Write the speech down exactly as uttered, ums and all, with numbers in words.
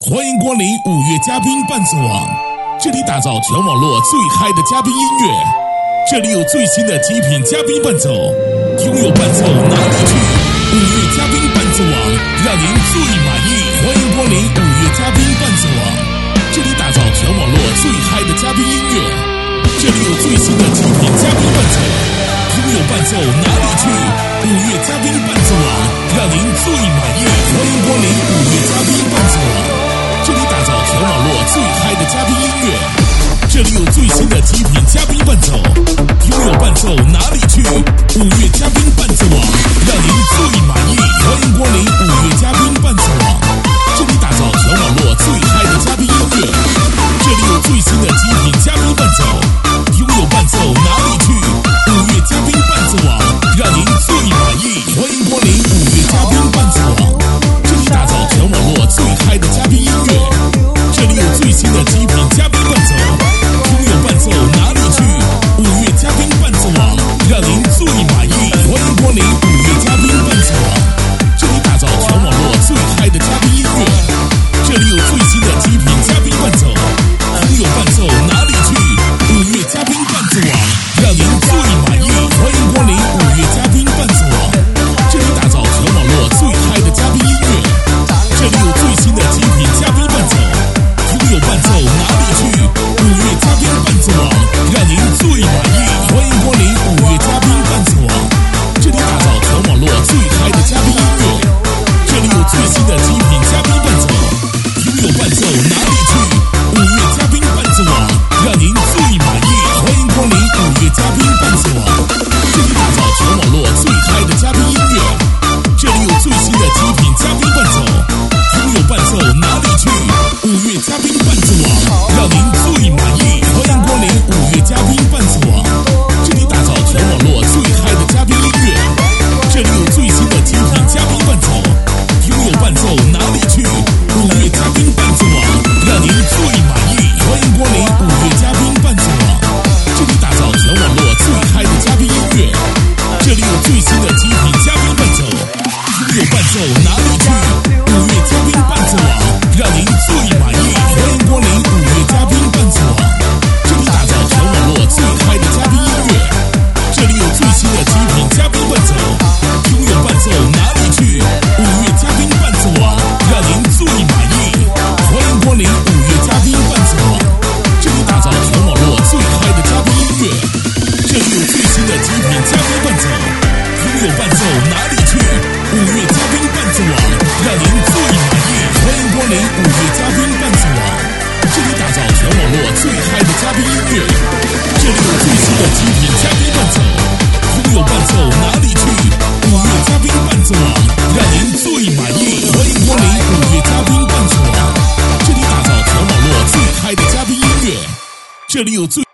欢迎光临五月嘉宾伴奏网，这里打造全网络最嗨的嘉宾音乐，这里有最新的极品嘉宾伴奏，拥有伴奏哪里去？五月嘉宾伴奏网，让您最满意。欢迎光临五月嘉宾伴奏网，这里打造全网络最嗨的嘉宾音乐，这里有最新的极品嘉宾伴奏，拥有伴奏哪里去？五月嘉宾伴奏网，让您最满意。欢迎光临五月嘉宾伴奏网，这里打造全网络最嗨的嘉宾音乐，这里有最新的极品嘉宾伴奏，拥有伴奏哪里去？五月嘉宾伴奏网，让您最满意。欢迎光临五月嘉宾伴奏网，这里打造全网络最嗨的嘉宾音乐，这里有最新的极品嘉宾伴奏，拥有伴奏哪里去？五月嘉宾伴奏网，让您最满意。欢迎光临五月嘉宾伴奏网，这里打造全网络最嗨的嘉宾音乐，这里有最新的极品嘉宾伴奏，拥有伴奏哪里去？五月嘉宾伴奏网，让您最满意。欢迎光临五月嘉宾伴奏网，这里打造全网络最嗨的嘉宾音乐，这里有最新的极品嘉宾伴奏，拥有伴奏哪里去？五月嘉宾伴奏网，让您最满意。欢迎光临五月嘉宾伴奏网，这里打造全网络最嗨的嘉宾音乐，这里有最新的极品嘉宾伴奏，拥有伴奏哪里去？五月嘉宾伴奏网，让您最满意。欢迎光临五月嘉宾伴奏网，这里打造全网络最嗨的嘉宾音乐，这里有最新的极品嘉宾伴奏，拥有伴奏哪里去？五月嘉宾伴奏网，让您最满意。欢迎光临五月嘉宾伴奏网，这里打造全网络最嗨的嘉宾音乐，这里有最新的极品嘉宾伴奏，拥有伴奏哪里去？五月嘉宾伴奏网，让您最满意。欢迎光临五月嘉宾伴奏网，这里打造全网络最嗨的嘉宾音乐，这里有最新的极品嘉宾伴奏，拥有伴奏哪里去？五月嘉宾伴奏网，让您最满意。欢迎光临五月嘉宾伴奏网，这里打造全网络最嗨的嘉宾音乐，这里有最新的极品嘉宾伴奏，拥有伴奏哪里去？五月嘉宾伴奏网，让您最满意。欢迎光临五月嘉宾伴奏网，这里打造全网络最嗨的嘉宾音乐，这里有最新的极品嘉宾伴奏，拥有伴奏哪里去？五月嘉宾伴奏网，让您最满意。欢迎光临五月嘉宾伴奏网，这里打造全网络最嗨的嘉宾音乐，这里有最新的极品嘉宾伴奏，拥有伴奏哪里去？五月嘉宾伴奏网，让您最满意。欢迎光临五月嘉宾伴奏网，这里打造全网络最嗨的嘉宾音乐，这里有最新的极品嘉宾伴奏，拥有伴奏哪里去？五月嘉宾伴奏网，让您最满意。欢迎光临五月嘉宾伴奏网，这里打造全网络最嗨的嘉宾音乐，这里有最